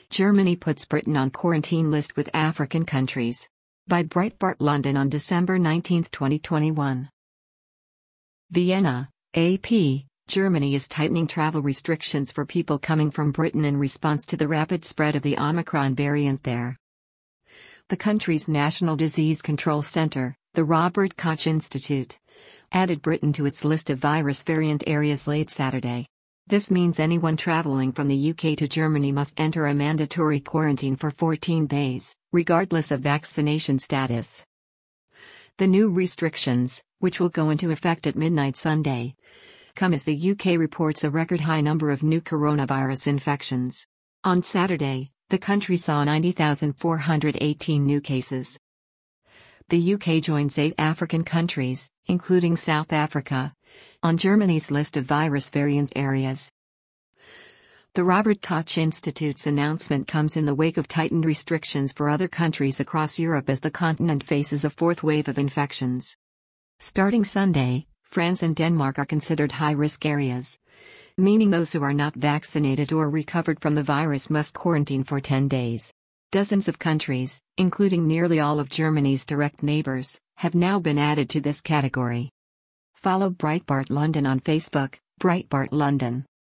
Germany puts Britain on quarantine list with African countries. By Breitbart London on December 19, 2021. Vienna, AP, Germany is tightening travel restrictions for people coming from Britain in response to the rapid spread of the Omicron variant there. The country's National Disease Control Center, the Robert Koch Institute, added Britain to its list of virus variant areas late Saturday. This means anyone traveling from the UK to Germany must enter a mandatory quarantine for 14 days, regardless of vaccination status. The new restrictions, which will go into effect at midnight Sunday, come as the UK reports a record high number of new coronavirus infections. On Saturday, the country saw 90,418 new cases. The UK joins 8 African countries, including South Africa, on Germany's list of virus variant areas. The Robert Koch Institute's announcement comes in the wake of tightened restrictions for other countries across Europe as the continent faces a fourth wave of infections. Starting Sunday, France and Denmark are considered high-risk areas, meaning those who are not vaccinated or recovered from the virus must quarantine for 10 days. Dozens of countries, including nearly all of Germany's direct neighbors, have now been added to this category. Follow Breitbart London on Facebook, Breitbart London.